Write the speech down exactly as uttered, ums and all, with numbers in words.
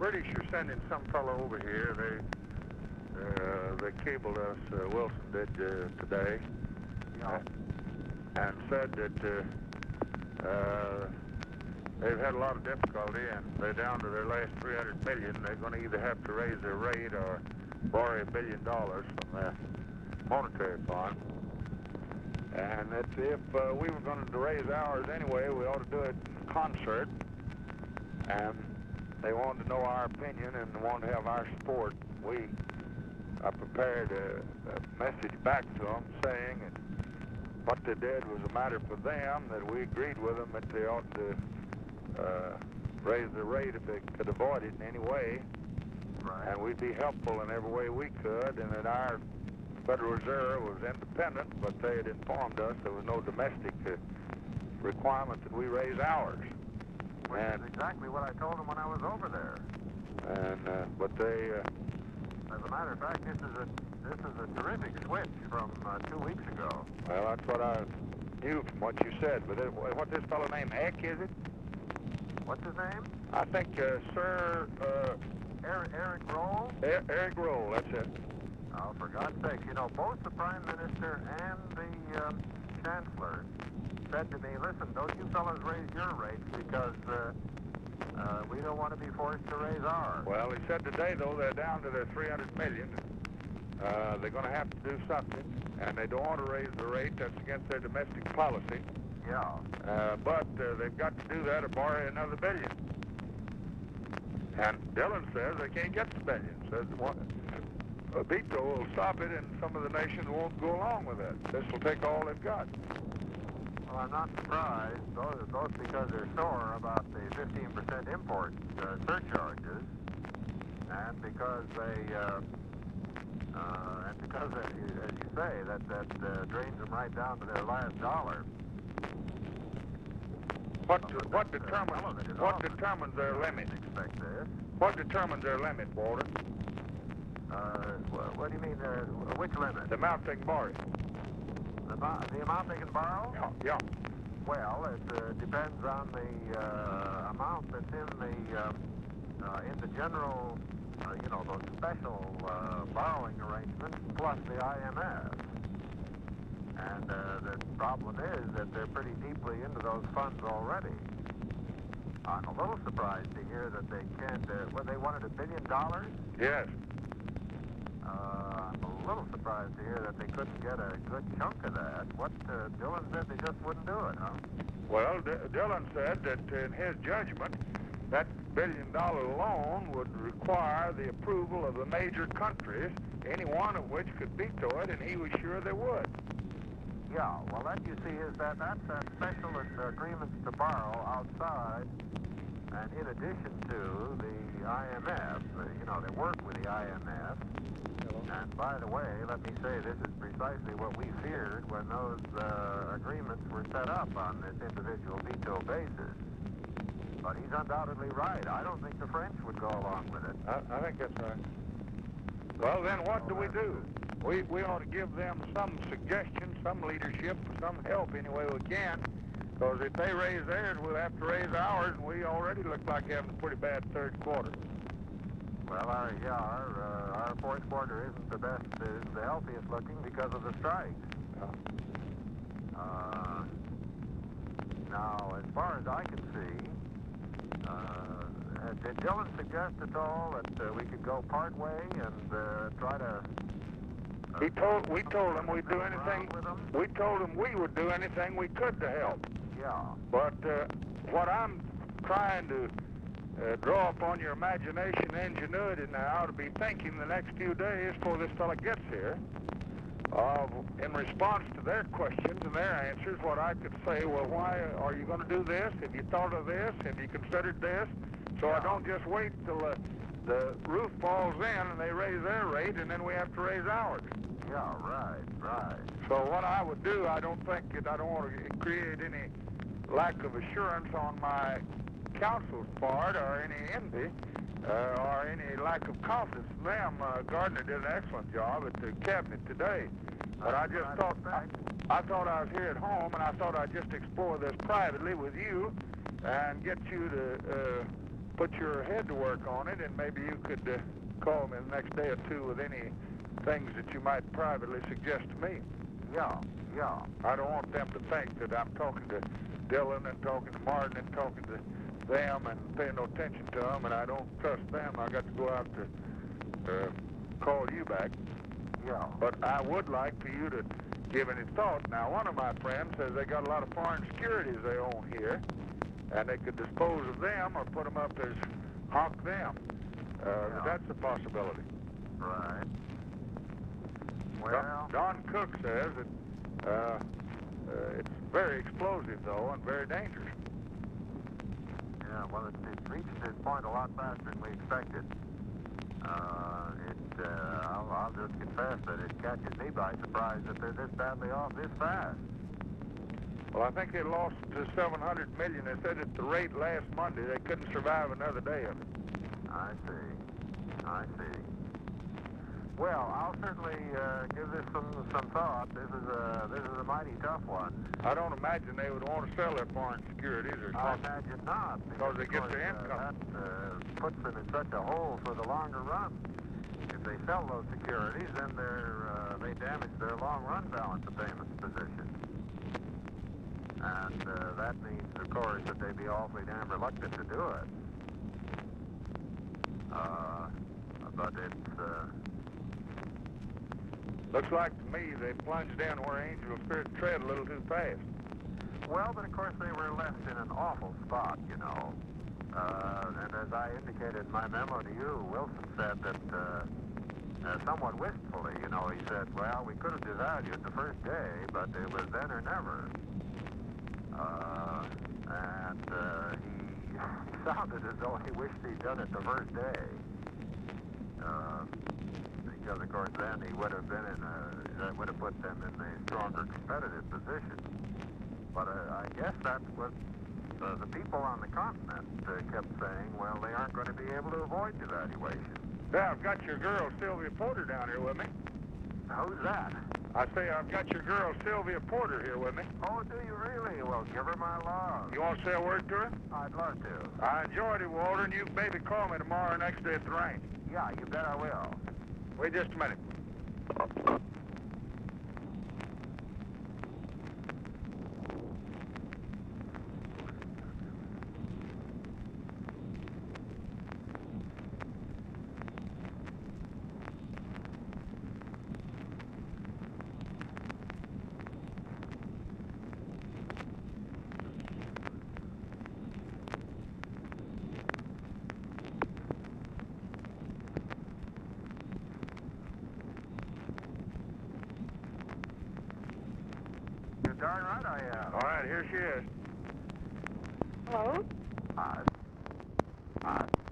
British are sending some fellow over here. They uh, they cabled us, uh, Wilson did uh, today, Yeah. uh, and said that uh, uh, they've had a lot of difficulty and they're down to their last three hundred million. They're going to either have to raise their rate or borrow a billion dollars from their monetary fund. And that if uh, we were going to raise ours anyway, we ought to do it in concert. And they wanted to know our opinion and wanted to have our support. We I prepared a, a message back to them saying that what they did was a matter for them, that we agreed with them that they ought to uh, raise the rate if they could avoid it in any way. Right. And we'd be helpful in every way we could, and that our Federal Reserve was independent, but they had informed us there was no domestic uh, requirement that we raise ours. Which and, is exactly what I told them when I was over there. And uh, but they. Uh, As a matter of fact, this is a this is a terrific switch from uh, two weeks ago. Well, that's what I knew from what you said. But it, what this fellow named Eck, is it? What's his name? I think uh, Sir uh, Eric, Eric Roll? er, Eric Roll, that's it. Oh, for God's sake, you know, both the Prime Minister and the um, Chancellor said to me, listen, don't you fellas raise your rates because uh, uh, we don't want to be forced to raise ours. Well, he said today, though, they're down to their three hundred million. Uh, they're going to have to do something, and they don't want to raise the rate. That's against their domestic policy. Yeah. Uh, but uh, they've got to do that or borrow another billion. And Dillon says they can't get the billion. Says one, a veto will stop it, and some of the nations won't go along with it. This will take all they've got. Well, I'm not surprised, both, both because they're sore about the fifteen percent import uh, surcharges, and because they, uh, uh, and because, as you, as you say, that, that uh, drains them right down to their last dollar. What, Well, but what that's, uh, determines relevant is what often. determines their I limit? didn't expect this. What determines their limit, Walter? Uh, wh- what do you mean, uh, which limit? The amount they can borrow. The, amount- the amount they can borrow? Yeah, yeah. Well, it uh, depends on the uh, amount that's in the uh, uh, in the general, uh, you know, those special uh, borrowing arrangements plus the I M F. And uh, the problem is that they're pretty deeply into those funds already. I'm a little surprised to hear that they can't. Uh, well, they wanted a billion dollars. Yes. Uh, I'm a little surprised to hear that they couldn't get a good chunk of that. What uh, Dillon said they just wouldn't do it, huh? Well, D Dillon said that in his judgment, that billion dollar loan would require the approval of the major countries, any one of which could veto it, and he was sure they would. Yeah, well, that you see is that that's that special agreements to borrow outside, and in addition to the I M F, uh, you know, they work with the I M F. And by the way, let me say this is precisely what we feared when those uh, agreements were set up on this individual veto basis. But he's undoubtedly right. I don't think the French would go along with it. I, I think that's right. Well, then what do we do? We, we ought to give them some suggestion, some leadership, some help any way we can. Because if they raise theirs, we'll have to raise ours, and we already look like having a pretty bad third quarter. Well, our, yeah, our, uh, our fourth quarter isn't the best, isn't the healthiest looking because of the strikes. Yeah. Uh, now, as far as I can see, uh, did Dillon suggest at all that uh, we could go part way and uh, try to... Uh, He told, we told him we'd do anything, with them? we told him we would do anything we could to help. Yeah. But uh, what I'm trying to uh, draw upon your imagination and ingenuity now to be thinking the next few days before this fella gets here, uh, in response to their questions and their answers, what I could say, well, why are you going to do this? Have you thought of this? Have you considered this? So I don't just wait till uh, the roof falls in and they raise their rate and then we have to raise ours. Yeah, right, right. So what I would do, I don't think, it, I don't want to create any lack of assurance on my counsel's part or any envy uh, or any lack of confidence in them. Uh, Gardner did an excellent job at the cabinet today. But I just thought, I, I thought I was here at home and I thought I'd just explore this privately with you and get you to uh, put your head to work on it, and maybe you could uh, call me the next day or two with any things that you might privately suggest to me. Yeah, yeah. I don't want them to think that I'm talking to Dillon and talking to Martin and talking to them and paying no attention to them, and I don't trust them. I got to go out to uh, call you back. Yeah. But I would like for you to give any thought. Now, one of my friends says they got a lot of foreign securities they own here, and they could dispose of them or put them up as hawk them. Uh, Yeah. That's a possibility. Right. Well, Don, Don Cook says that uh, uh, it's very explosive, though, and very dangerous. yeah, well, it, it reached this point a lot faster than we expected. Uh, it, uh, I'll, I'll just confess that it catches me by surprise that they're this badly off this fast. Well, I think they lost to seven hundred million. They said at the rate last Monday they couldn't survive another day of it. I see. I see. Well, I'll certainly uh, give this some some thought. This is a this is a mighty tough one. I don't imagine they would want to sell their foreign securities or I something. imagine not, Because they of get course, their uh, income. that uh, puts them in such a hole for the longer run. If they sell those securities, then they're uh, they damage their long run balance of payments position, and uh, that means, of course, that they'd be awfully damn reluctant to do it. Uh, but it's. Uh, Looks like to me they plunged in where Angel Spirit tread a little too fast. Well, but of course they were left in an awful spot, you know. Uh, and as I indicated in my memo to you, Wilson said that, uh, uh, somewhat wistfully, you know, he said, well, we could have devalued the first day, but it was then or never. Uh, and uh, he, he sounded as though he wished he'd done it the first day. Uh, because, of course, then he would have been in a, that would have put them in a stronger competitive position. But uh, I guess that's what uh, the people on the continent uh, kept saying, well, they aren't going to be able to avoid devaluation. Yeah, I've got your girl, Sylvia Porter, down here with me. Who's that? I say I've got your girl, Sylvia Porter, here with me. Oh, do you really? Well, give her my love. You want to say a word to her? I'd love to. I enjoyed it, Walter, and you can maybe call me tomorrow or next day at the range. Yeah, you bet I will. Wait just a minute. You're darn right I am. All right, here she is. Hello? Odd. Odd.